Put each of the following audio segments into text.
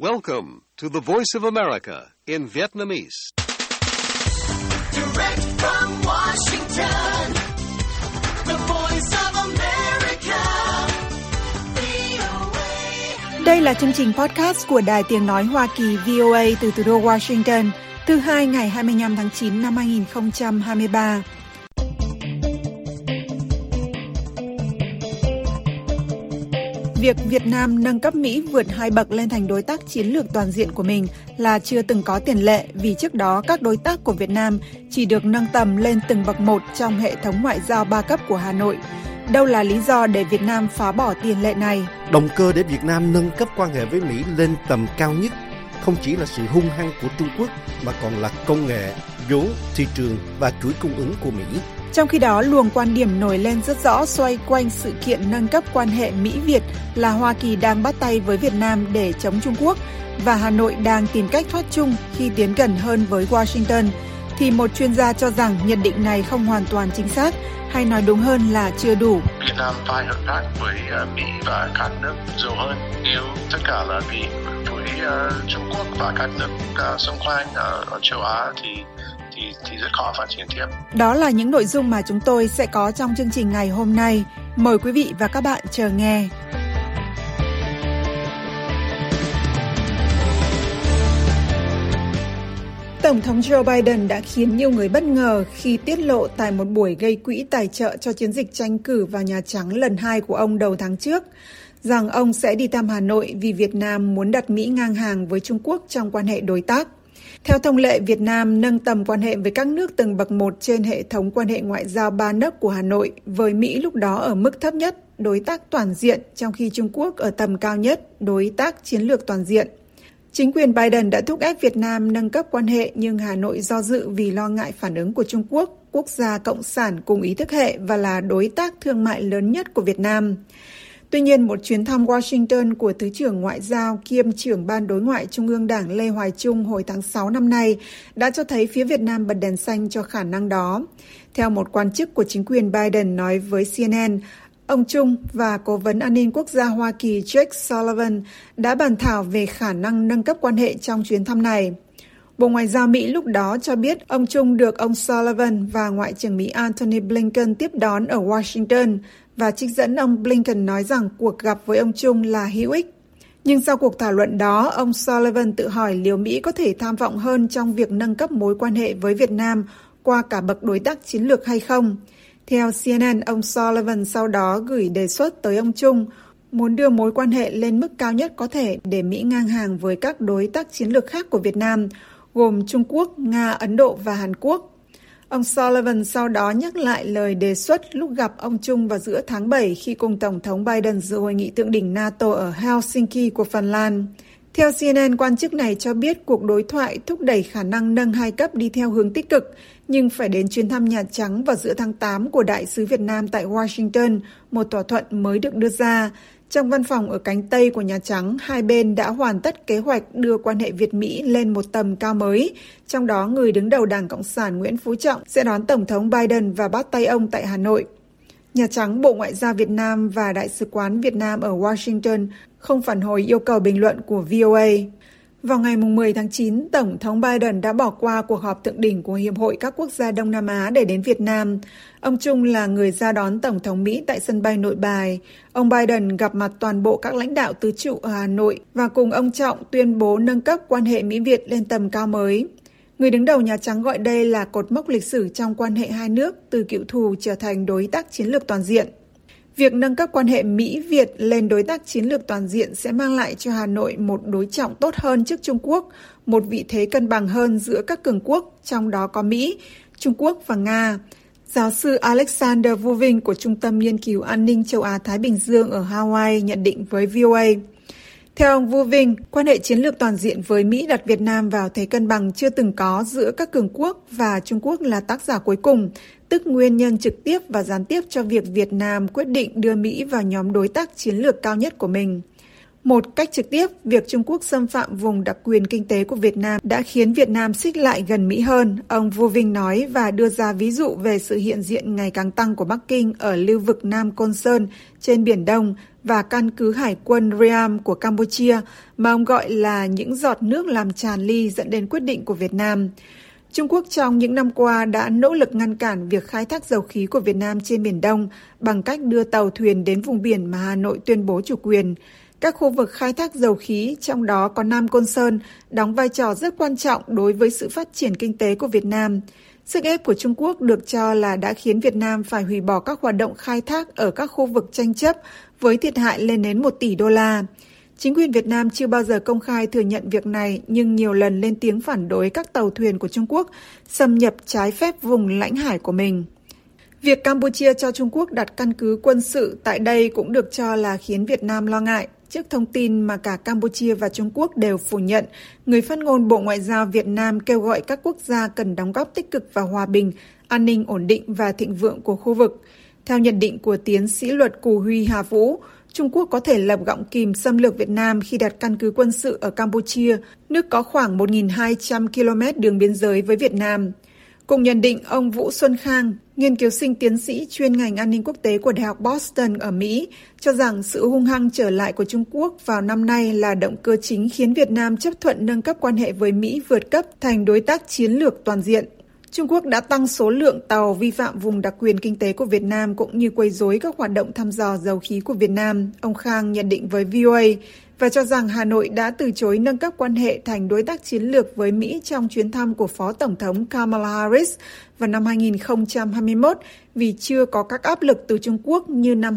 Welcome to the Voice of America in Vietnamese. Direct from Washington, the Voice of America, VOA. Đây là chương trình podcast của Đài Tiếng Nói Hoa Kỳ VOA từ thủ đô Washington, thứ Hai ngày 25 tháng 9 năm 2023. Việc Việt Nam nâng cấp Mỹ vượt 2 bậc lên thành đối tác chiến lược toàn diện của mình là chưa từng có tiền lệ, vì trước đó các đối tác của Việt Nam chỉ được nâng tầm lên từng bậc một trong hệ thống ngoại giao 3 cấp của Hà Nội. Đâu là lý do để Việt Nam phá bỏ tiền lệ này? Động cơ để Việt Nam nâng cấp quan hệ với Mỹ lên tầm cao nhất không chỉ là sự hung hăng của Trung Quốc mà còn là công nghệ, vốn, thị trường và chuỗi cung ứng của Mỹ. Trong khi đó, luồng quan điểm nổi lên rất rõ xoay quanh sự kiện nâng cấp quan hệ Mỹ-Việt là Hoa Kỳ đang bắt tay với Việt Nam để chống Trung Quốc và Hà Nội đang tìm cách thoát chung khi tiến gần hơn với Washington, thì một chuyên gia cho rằng nhận định này không hoàn toàn chính xác, hay nói đúng hơn là chưa đủ. Việt Nam phải hợp tác với Mỹ và các nước giàu hơn. Nếu tất cả là vì với Trung Quốc và các nước xung quanh ở châu Á thì rất khó phát triển tiếp. Đó là những nội dung mà chúng tôi sẽ có trong chương trình ngày hôm nay. Mời quý vị và các bạn chờ nghe. Tổng thống Joe Biden đã khiến nhiều người bất ngờ khi tiết lộ tại một buổi gây quỹ tài trợ cho chiến dịch tranh cử vào Nhà Trắng lần 2 của ông đầu tháng trước, rằng ông sẽ đi thăm Hà Nội vì Việt Nam muốn đặt Mỹ ngang hàng với Trung Quốc trong quan hệ đối tác. Theo thông lệ, Việt Nam nâng tầm quan hệ với các nước từng bậc một trên hệ thống quan hệ ngoại giao 3 nấc của Hà Nội, với Mỹ lúc đó ở mức thấp nhất, đối tác toàn diện, trong khi Trung Quốc ở tầm cao nhất, đối tác chiến lược toàn diện. Chính quyền Biden đã thúc ép Việt Nam nâng cấp quan hệ, nhưng Hà Nội do dự vì lo ngại phản ứng của Trung Quốc, quốc gia cộng sản cùng ý thức hệ và là đối tác thương mại lớn nhất của Việt Nam. Tuy nhiên, một chuyến thăm Washington của Thứ trưởng Ngoại giao kiêm trưởng Ban Đối ngoại Trung ương Đảng Lê Hoài Trung hồi tháng 6 năm nay đã cho thấy phía Việt Nam bật đèn xanh cho khả năng đó. Theo một quan chức của chính quyền Biden nói với CNN, ông Trung và Cố vấn An ninh Quốc gia Hoa Kỳ Jake Sullivan đã bàn thảo về khả năng nâng cấp quan hệ trong chuyến thăm này. Bộ Ngoại giao Mỹ lúc đó cho biết ông Trung được ông Sullivan và Ngoại trưởng Mỹ Antony Blinken tiếp đón ở Washington và trích dẫn ông Blinken nói rằng cuộc gặp với ông Trung là hữu ích. Nhưng sau cuộc thảo luận đó, ông Sullivan tự hỏi liệu Mỹ có thể tham vọng hơn trong việc nâng cấp mối quan hệ với Việt Nam qua cả bậc đối tác chiến lược hay không. Theo CNN, ông Sullivan sau đó gửi đề xuất tới ông Trung muốn đưa mối quan hệ lên mức cao nhất có thể để Mỹ ngang hàng với các đối tác chiến lược khác của Việt Nam, gồm Trung Quốc, Nga, Ấn Độ và Hàn Quốc. Ông Sullivan sau đó nhắc lại lời đề xuất lúc gặp ông Trung vào giữa tháng 7 khi cùng Tổng thống Biden dự hội nghị thượng đỉnh NATO ở Helsinki của Phần Lan. Theo CNN, quan chức này cho biết cuộc đối thoại thúc đẩy khả năng nâng 2 cấp đi theo hướng tích cực, nhưng phải đến chuyến thăm Nhà Trắng vào giữa tháng 8 của Đại sứ Việt Nam tại Washington, một thỏa thuận mới được đưa ra. Trong văn phòng ở cánh Tây của Nhà Trắng, hai bên đã hoàn tất kế hoạch đưa quan hệ Việt-Mỹ lên một tầm cao mới, trong đó người đứng đầu Đảng Cộng sản Nguyễn Phú Trọng sẽ đón Tổng thống Biden và bắt tay ông tại Hà Nội. Nhà Trắng, Bộ Ngoại giao Việt Nam và Đại sứ quán Việt Nam ở Washington không phản hồi yêu cầu bình luận của VOA. Vào ngày 10 tháng 9, Tổng thống Biden đã bỏ qua cuộc họp thượng đỉnh của Hiệp hội các quốc gia Đông Nam Á để đến Việt Nam. Ông Trung là người ra đón Tổng thống Mỹ tại sân bay Nội Bài. Ông Biden gặp mặt toàn bộ các lãnh đạo tứ trụ ở Hà Nội và cùng ông Trọng tuyên bố nâng cấp quan hệ Mỹ-Việt lên tầm cao mới. Người đứng đầu Nhà Trắng gọi đây là cột mốc lịch sử trong quan hệ hai nước, từ cựu thù trở thành đối tác chiến lược toàn diện. Việc nâng cấp quan hệ Mỹ-Việt lên đối tác chiến lược toàn diện sẽ mang lại cho Hà Nội một đối trọng tốt hơn trước Trung Quốc, một vị thế cân bằng hơn giữa các cường quốc, trong đó có Mỹ, Trung Quốc và Nga. Giáo sư Alexander Vuving của Trung tâm Nghiên cứu An ninh châu Á-Thái Bình Dương ở Hawaii nhận định với VOA. Theo ông Vuving, quan hệ chiến lược toàn diện với Mỹ đặt Việt Nam vào thế cân bằng chưa từng có giữa các cường quốc và Trung Quốc là tác giả cuối cùng, tức nguyên nhân trực tiếp và gián tiếp cho việc Việt Nam quyết định đưa Mỹ vào nhóm đối tác chiến lược cao nhất của mình. Một cách trực tiếp, việc Trung Quốc xâm phạm vùng đặc quyền kinh tế của Việt Nam đã khiến Việt Nam xích lại gần Mỹ hơn, ông Vu Vinh nói và đưa ra ví dụ về sự hiện diện ngày càng tăng của Bắc Kinh ở lưu vực Nam Côn Sơn trên Biển Đông và căn cứ hải quân Ream của Campuchia, mà ông gọi là những giọt nước làm tràn ly dẫn đến quyết định của Việt Nam. Trung Quốc trong những năm qua đã nỗ lực ngăn cản việc khai thác dầu khí của Việt Nam trên Biển Đông bằng cách đưa tàu thuyền đến vùng biển mà Hà Nội tuyên bố chủ quyền. Các khu vực khai thác dầu khí, trong đó có Nam Côn Sơn, đóng vai trò rất quan trọng đối với sự phát triển kinh tế của Việt Nam. Sức ép của Trung Quốc được cho là đã khiến Việt Nam phải hủy bỏ các hoạt động khai thác ở các khu vực tranh chấp với thiệt hại lên đến 1 tỷ đô la. Chính quyền Việt Nam chưa bao giờ công khai thừa nhận việc này, nhưng nhiều lần lên tiếng phản đối các tàu thuyền của Trung Quốc xâm nhập trái phép vùng lãnh hải của mình. Việc Campuchia cho Trung Quốc đặt căn cứ quân sự tại đây cũng được cho là khiến Việt Nam lo ngại. Trước thông tin mà cả Campuchia và Trung Quốc đều phủ nhận, người phát ngôn Bộ Ngoại giao Việt Nam kêu gọi các quốc gia cần đóng góp tích cực vào hòa bình, an ninh ổn định và thịnh vượng của khu vực. Theo nhận định của tiến sĩ luật Cù Huy Hà Vũ, Trung Quốc có thể lập gọng kìm xâm lược Việt Nam khi đặt căn cứ quân sự ở Campuchia, nước có khoảng 1.200 km đường biên giới với Việt Nam. Cùng nhận định, ông Vũ Xuân Khang, nghiên cứu sinh tiến sĩ chuyên ngành an ninh quốc tế của Đại học Boston ở Mỹ, cho rằng sự hung hăng trở lại của Trung Quốc vào năm nay là động cơ chính khiến Việt Nam chấp thuận nâng cấp quan hệ với Mỹ vượt cấp thành đối tác chiến lược toàn diện. Trung Quốc đã tăng số lượng tàu vi phạm vùng đặc quyền kinh tế của Việt Nam cũng như quấy rối các hoạt động thăm dò dầu khí của Việt Nam, ông Khang nhận định với VOA, và cho rằng Hà Nội đã từ chối nâng cấp quan hệ thành đối tác chiến lược với Mỹ trong chuyến thăm của Phó Tổng thống Kamala Harris vào năm 2021 vì chưa có các áp lực từ Trung Quốc như năm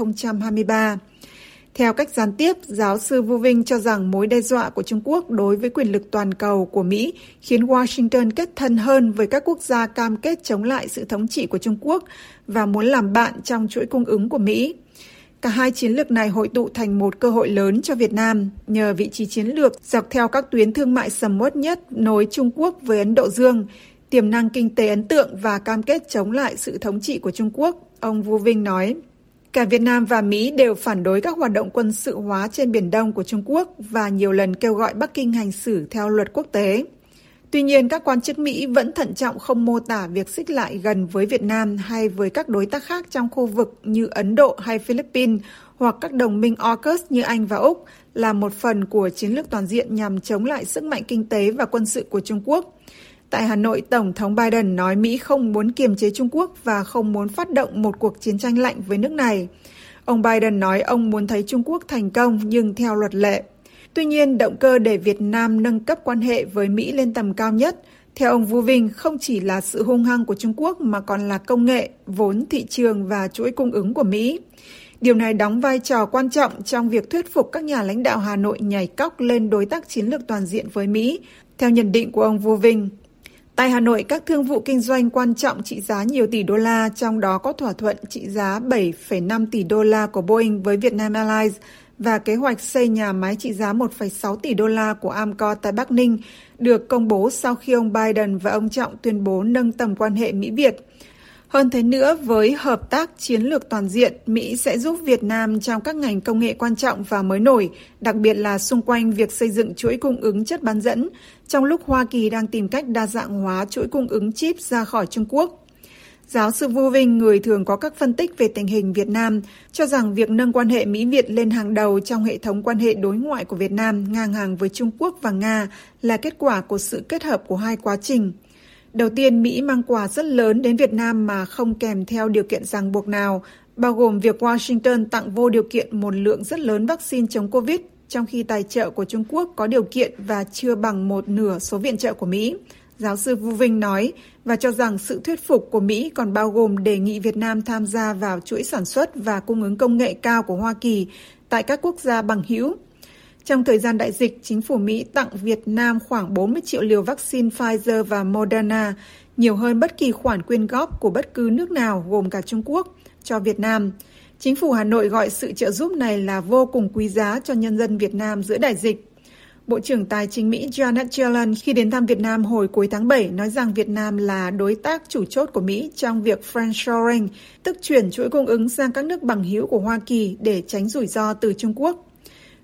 2023. Theo cách gián tiếp, giáo sư Vu Vinh cho rằng mối đe dọa của Trung Quốc đối với quyền lực toàn cầu của Mỹ khiến Washington kết thân hơn với các quốc gia cam kết chống lại sự thống trị của Trung Quốc và muốn làm bạn trong chuỗi cung ứng của Mỹ. Cả hai chiến lược này hội tụ thành một cơ hội lớn cho Việt Nam nhờ vị trí chiến lược dọc theo các tuyến thương mại sầm uất nhất nối Trung Quốc với Ấn Độ Dương, tiềm năng kinh tế ấn tượng và cam kết chống lại sự thống trị của Trung Quốc, ông Vu Vinh nói. Cả Việt Nam và Mỹ đều phản đối các hoạt động quân sự hóa trên Biển Đông của Trung Quốc và nhiều lần kêu gọi Bắc Kinh hành xử theo luật quốc tế. Tuy nhiên, các quan chức Mỹ vẫn thận trọng không mô tả việc xích lại gần với Việt Nam hay với các đối tác khác trong khu vực như Ấn Độ hay Philippines hoặc các đồng minh AUKUS như Anh và Úc là một phần của chiến lược toàn diện nhằm chống lại sức mạnh kinh tế và quân sự của Trung Quốc. Tại Hà Nội, Tổng thống Biden nói Mỹ không muốn kiềm chế Trung Quốc và không muốn phát động một cuộc chiến tranh lạnh với nước này. Ông Biden nói ông muốn thấy Trung Quốc thành công nhưng theo luật lệ. Tuy nhiên, động cơ để Việt Nam nâng cấp quan hệ với Mỹ lên tầm cao nhất, theo ông Vu Vinh, không chỉ là sự hung hăng của Trung Quốc mà còn là công nghệ, vốn thị trường và chuỗi cung ứng của Mỹ. Điều này đóng vai trò quan trọng trong việc thuyết phục các nhà lãnh đạo Hà Nội nhảy cóc lên đối tác chiến lược toàn diện với Mỹ, theo nhận định của ông Vu Vinh. Tại Hà Nội, các thương vụ kinh doanh quan trọng trị giá nhiều tỷ đô la, trong đó có thỏa thuận trị giá 7,5 tỷ đô la của Boeing với Vietnam Airlines và kế hoạch xây nhà máy trị giá 1,6 tỷ đô la của Amcor tại Bắc Ninh, được công bố sau khi ông Biden và ông Trọng tuyên bố nâng tầm quan hệ Mỹ-Việt. Hơn thế nữa, với hợp tác chiến lược toàn diện, Mỹ sẽ giúp Việt Nam trong các ngành công nghệ quan trọng và mới nổi, đặc biệt là xung quanh việc xây dựng chuỗi cung ứng chất bán dẫn, trong lúc Hoa Kỳ đang tìm cách đa dạng hóa chuỗi cung ứng chip ra khỏi Trung Quốc. Giáo sư Vu Vinh, người thường có các phân tích về tình hình Việt Nam, cho rằng việc nâng quan hệ Mỹ-Việt lên hàng đầu trong hệ thống quan hệ đối ngoại của Việt Nam ngang hàng với Trung Quốc và Nga là kết quả của sự kết hợp của hai quá trình. Đầu tiên, Mỹ mang quà rất lớn đến Việt Nam mà không kèm theo điều kiện ràng buộc nào, bao gồm việc Washington tặng vô điều kiện một lượng rất lớn vaccine chống Covid, trong khi tài trợ của Trung Quốc có điều kiện và chưa bằng một nửa số viện trợ của Mỹ. Giáo sư Vu Vinh nói và cho rằng sự thuyết phục của Mỹ còn bao gồm đề nghị Việt Nam tham gia vào chuỗi sản xuất và cung ứng công nghệ cao của Hoa Kỳ tại các quốc gia bằng hữu. Trong thời gian đại dịch, chính phủ Mỹ tặng Việt Nam khoảng 40 triệu liều vaccine Pfizer và Moderna, nhiều hơn bất kỳ khoản quyên góp của bất cứ nước nào gồm cả Trung Quốc, cho Việt Nam. Chính phủ Hà Nội gọi sự trợ giúp này là vô cùng quý giá cho nhân dân Việt Nam giữa đại dịch. Bộ trưởng Tài chính Mỹ Janet Yellen khi đến thăm Việt Nam hồi cuối tháng 7 nói rằng Việt Nam là đối tác chủ chốt của Mỹ trong việc friendshoring, tức chuyển chuỗi cung ứng sang các nước bằng hữu của Hoa Kỳ để tránh rủi ro từ Trung Quốc.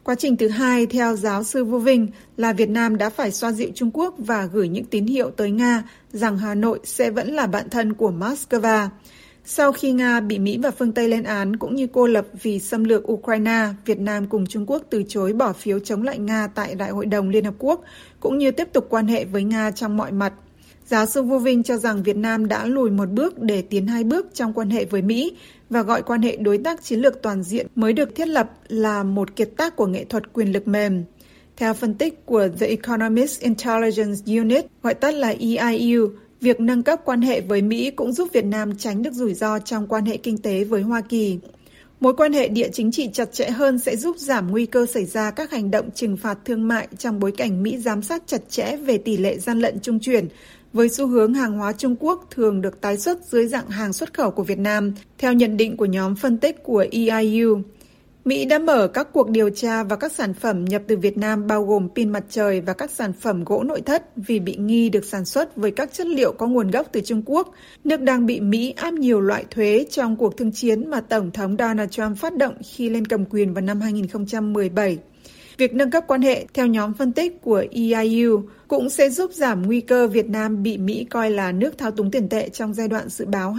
Quá trình thứ hai, theo giáo sư Vu Vinh, là Việt Nam đã phải xoa dịu Trung Quốc và gửi những tín hiệu tới Nga rằng Hà Nội sẽ vẫn là bạn thân của Moscow. Sau khi Nga bị Mỹ và phương Tây lên án cũng như cô lập vì xâm lược Ukraine, Việt Nam cùng Trung Quốc từ chối bỏ phiếu chống lại Nga tại Đại hội đồng Liên Hợp Quốc, cũng như tiếp tục quan hệ với Nga trong mọi mặt. Giáo sư Vu Vinh cho rằng Việt Nam đã lùi một bước để tiến hai bước trong quan hệ với Mỹ và gọi quan hệ đối tác chiến lược toàn diện mới được thiết lập là một kiệt tác của nghệ thuật quyền lực mềm. Theo phân tích của The Economist Intelligence Unit, gọi tắt là EIU, việc nâng cấp quan hệ với Mỹ cũng giúp Việt Nam tránh được rủi ro trong quan hệ kinh tế với Hoa Kỳ. Mối quan hệ địa chính trị chặt chẽ hơn sẽ giúp giảm nguy cơ xảy ra các hành động trừng phạt thương mại trong bối cảnh Mỹ giám sát chặt chẽ về tỷ lệ gian lận trung chuyển, với xu hướng hàng hóa Trung Quốc thường được tái xuất dưới dạng hàng xuất khẩu của Việt Nam, theo nhận định của nhóm phân tích của EIU. Mỹ đã mở các cuộc điều tra vào các sản phẩm nhập từ Việt Nam bao gồm pin mặt trời và các sản phẩm gỗ nội thất vì bị nghi được sản xuất với các chất liệu có nguồn gốc từ Trung Quốc, nước đang bị Mỹ áp nhiều loại thuế trong cuộc thương chiến mà Tổng thống Donald Trump phát động khi lên cầm quyền vào năm 2017. Việc nâng cấp quan hệ, theo nhóm phân tích của EIU, cũng sẽ giúp giảm nguy cơ Việt Nam bị Mỹ coi là nước thao túng tiền tệ trong giai đoạn dự báo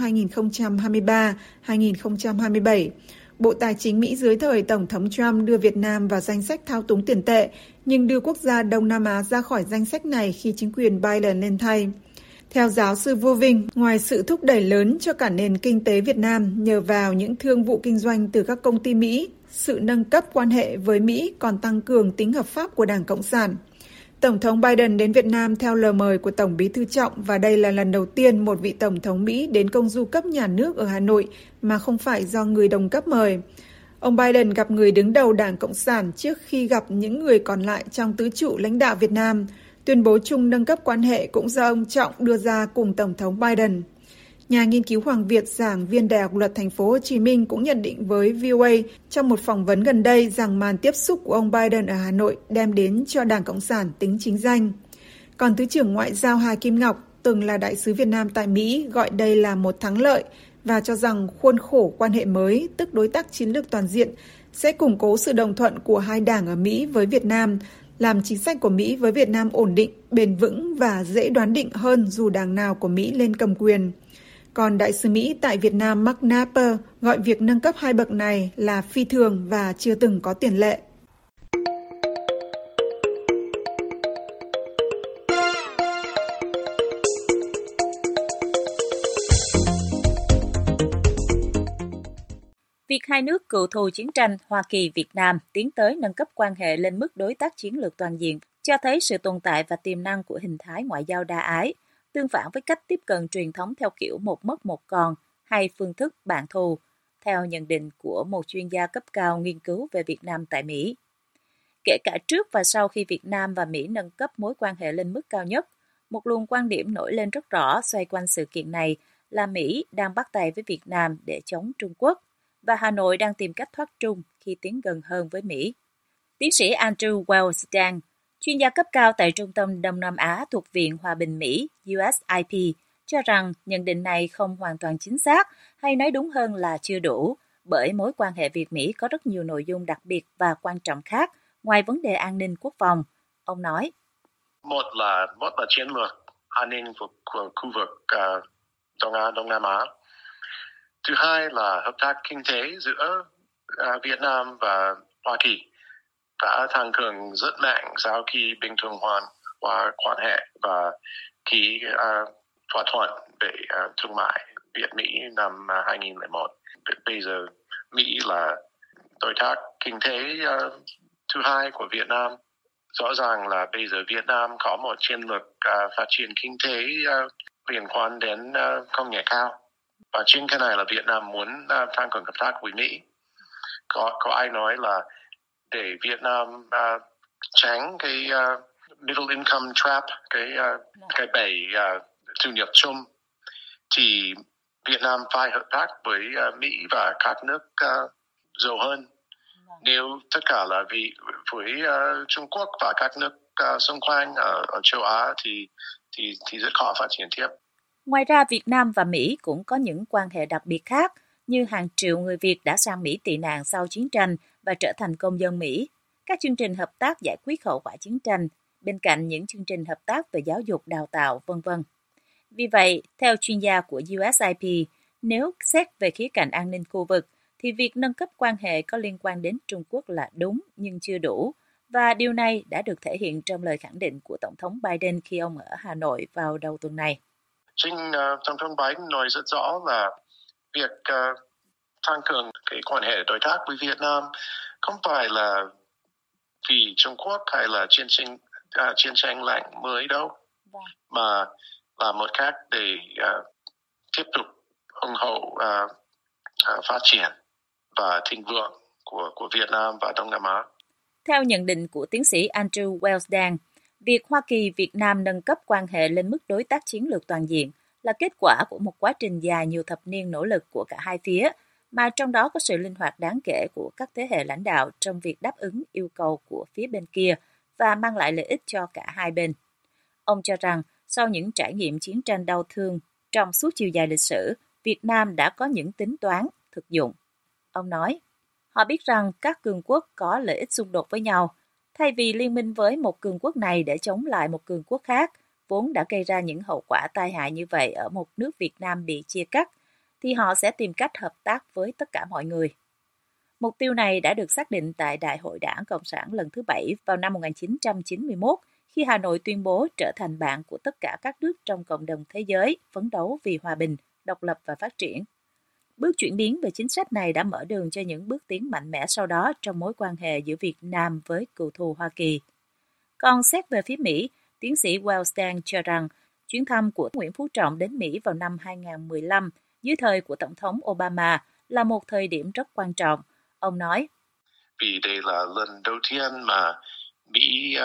2023-2027. Bộ Tài chính Mỹ dưới thời Tổng thống Trump đưa Việt Nam vào danh sách thao túng tiền tệ, nhưng đưa quốc gia Đông Nam Á ra khỏi danh sách này khi chính quyền Biden lên thay. Theo giáo sư Vu Vinh, ngoài sự thúc đẩy lớn cho cả nền kinh tế Việt Nam nhờ vào những thương vụ kinh doanh từ các công ty Mỹ, sự nâng cấp quan hệ với Mỹ còn tăng cường tính hợp pháp của Đảng Cộng sản. Tổng thống Biden đến Việt Nam theo lời mời của Tổng bí thư Trọng và đây là lần đầu tiên một vị Tổng thống Mỹ đến công du cấp nhà nước ở Hà Nội mà không phải do người đồng cấp mời. Ông Biden gặp người đứng đầu Đảng Cộng sản trước khi gặp những người còn lại trong tứ trụ lãnh đạo Việt Nam. Tuyên bố chung nâng cấp quan hệ cũng do ông Trọng đưa ra cùng Tổng thống Biden. Nhà nghiên cứu Hoàng Việt, giảng viên Đại học Luật Thành phố Hồ Chí Minh cũng nhận định với VOA trong một phỏng vấn gần đây rằng màn tiếp xúc của ông Biden ở Hà Nội đem đến cho Đảng Cộng sản tính chính danh. Còn Thứ trưởng Ngoại giao Hà Kim Ngọc, từng là đại sứ Việt Nam tại Mỹ, gọi đây là một thắng lợi và cho rằng khuôn khổ quan hệ mới, tức đối tác chiến lược toàn diện, sẽ củng cố sự đồng thuận của hai đảng ở Mỹ với Việt Nam, làm chính sách của Mỹ với Việt Nam ổn định, bền vững và dễ đoán định hơn dù đảng nào của Mỹ lên cầm quyền. Còn đại sứ Mỹ tại Việt Nam Mark Napper gọi việc nâng cấp hai bậc này là phi thường và chưa từng có tiền lệ. Việc hai nước cựu thù chiến tranh Hoa Kỳ-Việt Nam tiến tới nâng cấp quan hệ lên mức đối tác chiến lược toàn diện cho thấy sự tồn tại và tiềm năng của hình thái ngoại giao đa ái, tương phản với cách tiếp cận truyền thống theo kiểu một mất một còn hay phương thức bạn thù, theo nhận định của một chuyên gia cấp cao nghiên cứu về Việt Nam tại Mỹ. Kể cả trước và sau khi Việt Nam và Mỹ nâng cấp mối quan hệ lên mức cao nhất, một luồng quan điểm nổi lên rất rõ xoay quanh sự kiện này là Mỹ đang bắt tay với Việt Nam để chống Trung Quốc, và Hà Nội đang tìm cách thoát trung khi tiến gần hơn với Mỹ. Tiến sĩ Andrew Wells-Dang, chuyên gia cấp cao tại Trung tâm Đông Nam Á thuộc Viện Hòa bình Mỹ USIP, cho rằng nhận định này không hoàn toàn chính xác, hay nói đúng hơn là chưa đủ, bởi mối quan hệ Việt-Mỹ có rất nhiều nội dung đặc biệt và quan trọng khác ngoài vấn đề an ninh quốc phòng. Ông nói, Một là chiến lược an ninh của khu vực Đông Nam Á. Thứ hai là hợp tác kinh tế giữa Việt Nam và Hoa Kỳ đã tăng cường rất mạnh sau khi bình thường hóa quan hệ và ký thỏa thuận về thương mại Việt-Mỹ năm 2001. Bây giờ Mỹ là đối tác kinh tế thứ hai của Việt Nam. Rõ ràng là bây giờ Việt Nam có một chiến lược phát triển kinh tế liên quan đến công nghệ cao. Và trên cái này là Việt Nam muốn tăng cường hợp tác với Mỹ. Có ai nói là để Việt Nam tránh cái middle income trap, cái bẫy thu nhập chung, thì Việt Nam phải hợp tác với Mỹ và các nước giàu hơn. Nếu tất cả là với Trung Quốc và các nước xung quanh ở châu Á thì rất khó phát triển tiếp. Ngoài ra, Việt Nam và Mỹ cũng có những quan hệ đặc biệt khác, như hàng triệu người Việt đã sang Mỹ tị nạn sau chiến tranh và trở thành công dân Mỹ. các chương trình hợp tác giải quyết hậu quả chiến tranh, bên cạnh những chương trình hợp tác về giáo dục, đào tạo, v.v. Vì vậy, theo chuyên gia của USIP, nếu xét về khía cạnh an ninh khu vực, thì việc nâng cấp quan hệ có liên quan đến Trung Quốc là đúng nhưng chưa đủ, và điều này đã được thể hiện trong lời khẳng định của Tổng thống Biden khi ông ở Hà Nội vào đầu tuần này. Tổng thống Biden nói rất rõ là việc tăng cường cái quan hệ đối tác với Việt Nam không phải là vì Trung Quốc hay là chiến tranh lạnh mới đâu, mà là một cách để tiếp tục ủng hộ phát triển và thịnh vượng của Việt Nam và Đông Nam Á. Theo nhận định của tiến sĩ Andrew Welsdang, việc Hoa Kỳ-Việt Nam nâng cấp quan hệ lên mức đối tác chiến lược toàn diện là kết quả của một quá trình dài nhiều thập niên nỗ lực của cả hai phía, mà trong đó có sự linh hoạt đáng kể của các thế hệ lãnh đạo trong việc đáp ứng yêu cầu của phía bên kia và mang lại lợi ích cho cả hai bên. Ông cho rằng, sau những trải nghiệm chiến tranh đau thương trong suốt chiều dài lịch sử, Việt Nam đã có những tính toán thực dụng. Ông nói, họ biết rằng các cường quốc có lợi ích xung đột với nhau. Thay vì liên minh với một cường quốc này để chống lại một cường quốc khác, vốn đã gây ra những hậu quả tai hại như vậy ở một nước Việt Nam bị chia cắt, thì họ sẽ tìm cách hợp tác với tất cả mọi người. Mục tiêu này đã được xác định tại Đại hội Đảng Cộng sản lần thứ 7 vào năm 1991, khi Hà Nội tuyên bố trở thành bạn của tất cả các nước trong cộng đồng thế giới, phấn đấu vì hòa bình, độc lập và phát triển. Bước chuyển biến về chính sách này đã mở đường cho những bước tiến mạnh mẽ sau đó trong mối quan hệ giữa Việt Nam với cựu thù Hoa Kỳ. Còn xét về phía Mỹ, tiến sĩ Welsdang cho rằng chuyến thăm của Nguyễn Phú Trọng đến Mỹ vào năm 2015 dưới thời của Tổng thống Obama là một thời điểm rất quan trọng. Ông nói, vì đây là lần đầu tiên mà Mỹ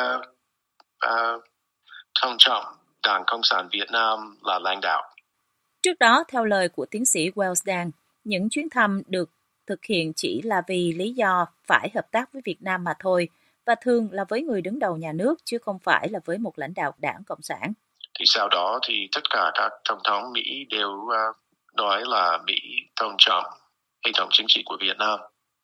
tôn trọng Đảng Cộng sản Việt Nam là lãnh đạo. Trước đó, theo lời của tiến sĩ Welsdang, những chuyến thăm được thực hiện chỉ là vì lý do phải hợp tác với Việt Nam mà thôi, và thường là với người đứng đầu nhà nước chứ không phải là với một lãnh đạo Đảng Cộng sản. Thì sau đó thì tất cả các tổng thống Mỹ đều nói là Mỹ tôn trọng hệ thống chính trị của Việt Nam,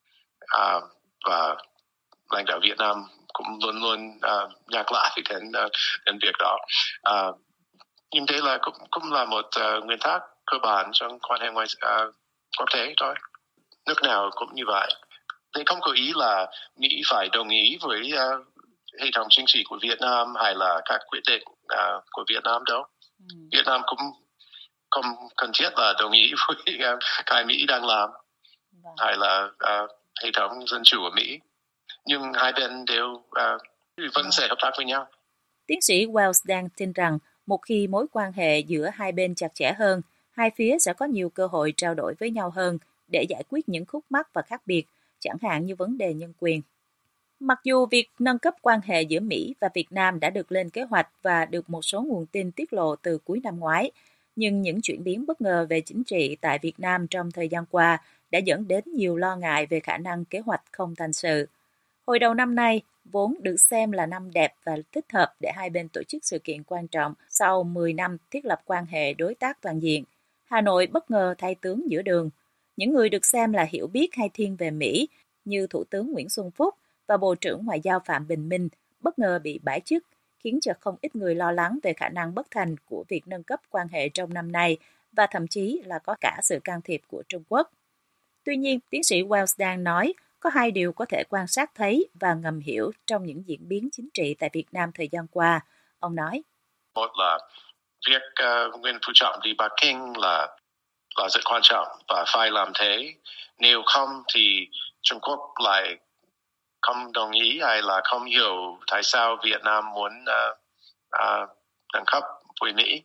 và lãnh đạo Việt Nam cũng luôn luôn nhắc lại đến việc đó. Nhưng thế là cũng là một nguyên tắc cơ bản trong quan hệ quốc tế thôi. Nước nào cũng như vậy. Thế không có ý là Mỹ phải đồng ý với hệ thống chính trị của Việt Nam hay là các quyết định của Việt Nam đâu. Việt Nam cũng không cần thiết là đồng ý với cái Mỹ đang làm hay là hệ thống dân chủ của Mỹ. Nhưng hai bên đều vẫn sẽ hợp tác với nhau. Tiến sĩ Welsdang tin rằng một khi mối quan hệ giữa hai bên chặt chẽ hơn, hai phía sẽ có nhiều cơ hội trao đổi với nhau hơn để giải quyết những khúc mắc và khác biệt, chẳng hạn như vấn đề nhân quyền. Mặc dù việc nâng cấp quan hệ giữa Mỹ và Việt Nam đã được lên kế hoạch và được một số nguồn tin tiết lộ từ cuối năm ngoái, nhưng những chuyển biến bất ngờ về chính trị tại Việt Nam trong thời gian qua đã dẫn đến nhiều lo ngại về khả năng kế hoạch không thành sự. Hồi đầu năm nay, vốn được xem là năm đẹp và thích hợp để hai bên tổ chức sự kiện quan trọng sau 10 năm thiết lập quan hệ đối tác toàn diện, Hà Nội bất ngờ thay tướng giữa đường. Những người được xem là hiểu biết hay thiên về Mỹ, như Thủ tướng Nguyễn Xuân Phúc và Bộ trưởng Ngoại giao Phạm Bình Minh, bất ngờ bị bãi chức, khiến cho không ít người lo lắng về khả năng bất thành của việc nâng cấp quan hệ trong năm nay và thậm chí là có cả sự can thiệp của Trung Quốc. Tuy nhiên, tiến sĩ Welsdang nói có hai điều có thể quan sát thấy và ngầm hiểu trong những diễn biến chính trị tại Việt Nam thời gian qua. Ông nói, một là việc Nguyễn Phú Trọng đi Bắc Kinh là rất quan trọng và phải làm thế. Nếu không thì Trung Quốc lại không đồng ý hay là không hiểu tại sao Việt Nam muốn nâng cấp với Mỹ.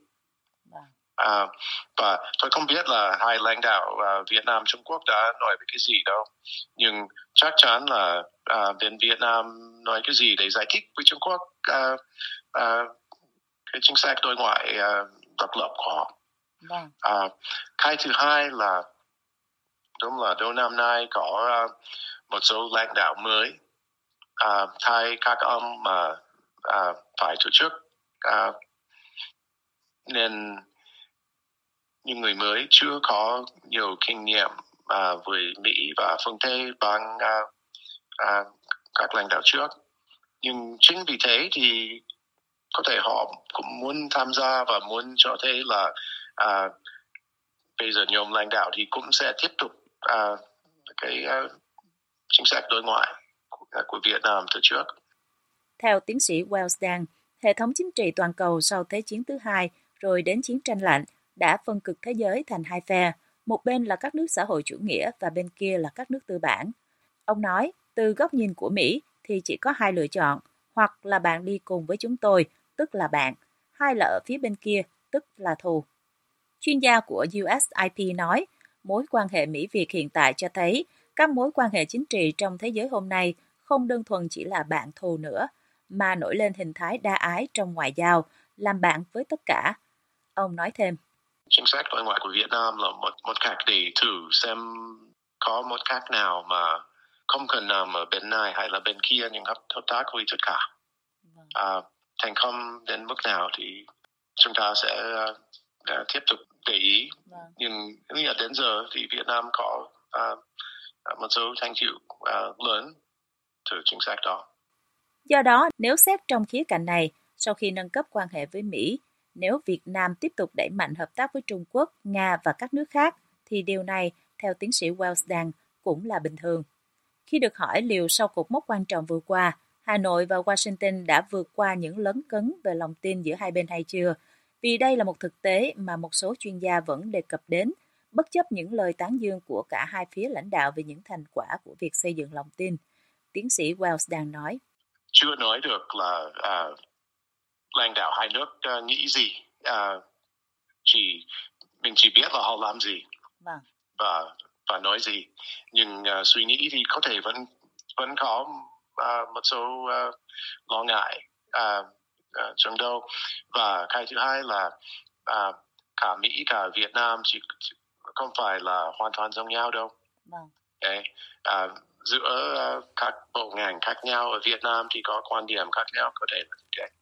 Và tôi không biết là hai lãnh đạo Việt Nam Trung Quốc đã nói về cái gì đâu, nhưng chắc chắn là bên Việt Nam nói cái gì để giải thích với Trung Quốc cái chính sách đối ngoại độc lập của họ. Cái thứ hai là đúng là đầu năm nay có một số lãnh đạo mới thay các ông mà phải tổ chức, nên những người mới chưa có nhiều kinh nghiệm với Mỹ và phương Tây bằng các lãnh đạo trước. Nhưng chính vì thế thì có thể họ cũng muốn tham gia và muốn cho thấy là bây giờ nhóm lãnh đạo thì cũng sẽ tiếp tục cái chính sách đối ngoại của Việt Nam từ trước. Theo tiến sĩ Wells, hệ thống chính trị toàn cầu sau Thế chiến thứ hai rồi đến chiến tranh lạnh đã phân cực thế giới thành hai phe, một bên là các nước xã hội chủ nghĩa và bên kia là các nước tư bản. Ông nói, từ góc nhìn của Mỹ thì chỉ có hai lựa chọn, hoặc là bạn đi cùng với chúng tôi, tức là bạn, hay là ở phía bên kia, tức là thù. Chuyên gia của USIP nói, mối quan hệ Mỹ-Việt hiện tại cho thấy các mối quan hệ chính trị trong thế giới hôm nay không đơn thuần chỉ là bạn thù nữa, mà nổi lên hình thái đa ái trong ngoại giao, làm bạn với tất cả. Ông nói thêm. Chính sách đối ngoại của Việt Nam là một cách để thử xem có một cách nào mà không cần nằm ở bên này hay là bên kia nhưng hợp tác với tất cả. Thành công đến mức nào thì chúng ta sẽ tiếp tục để ý. Nhưng đến giờ thì Việt Nam có một số thành tựu lớn từ chính sách đó. Do đó, nếu xét trong khía cạnh này, sau khi nâng cấp quan hệ với Mỹ, nếu Việt Nam tiếp tục đẩy mạnh hợp tác với Trung Quốc, Nga và các nước khác, thì điều này, theo tiến sĩ Wells, cũng là bình thường. Khi được hỏi liệu sau cột mốc quan trọng vừa qua, Hà Nội và Washington đã vượt qua những lấn cấn về lòng tin giữa hai bên hay chưa, vì đây là một thực tế mà một số chuyên gia vẫn đề cập đến, bất chấp những lời tán dương của cả hai phía lãnh đạo về những thành quả của việc xây dựng lòng tin. Tiến sĩ Wells nói. Chưa nói được là lãnh đạo hai nước nghĩ gì, mình chỉ biết là họ làm gì và nói gì, nhưng suy nghĩ thì có thể vẫn có một số lo ngại trong đâu. Và cái thứ hai là cả Mỹ cả Việt Nam chỉ không phải là hoàn toàn giống nhau đâu. Giữa các bộ ngành khác nhau ở Việt Nam thì có quan điểm khác nhau, có thể là như thế.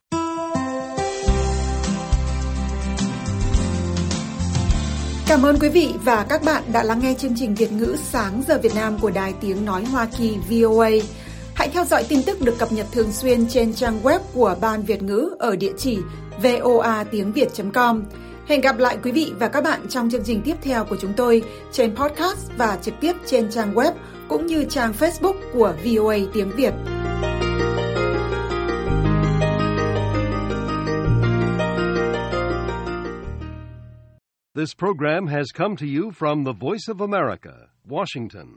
Cảm ơn quý vị và các bạn đã lắng nghe chương trình Việt ngữ Sáng giờ Việt Nam của Đài Tiếng Nói Hoa Kỳ VOA. Hãy theo dõi tin tức được cập nhật thường xuyên trên trang web của Ban Việt ngữ ở địa chỉ voatiengviet.com. Hẹn gặp lại quý vị và các bạn trong chương trình tiếp theo của chúng tôi trên podcast và trực tiếp trên trang web cũng như trang Facebook của VOA Tiếng Việt. This program has come to you from the Voice of America, Washington.